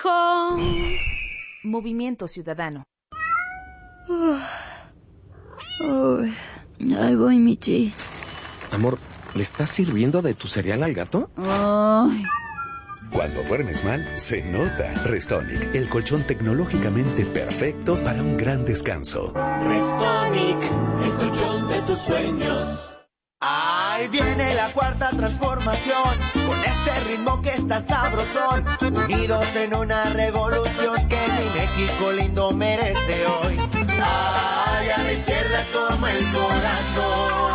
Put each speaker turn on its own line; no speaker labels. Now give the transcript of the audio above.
hijo. Movimiento Ciudadano.
Ahí voy, Michi.
Amor, ¿le estás sirviendo de tu cereal al gato?
Ay.
Cuando duermes mal, se nota. Restonic, el colchón tecnológicamente perfecto para un gran descanso.
Restonic, el colchón de tus sueños.
Ahí viene la cuarta transformación, con este ritmo que está sabrosón, unidos en una revolución que mi México lindo merece hoy. Ay, a la izquierda toma el corazón.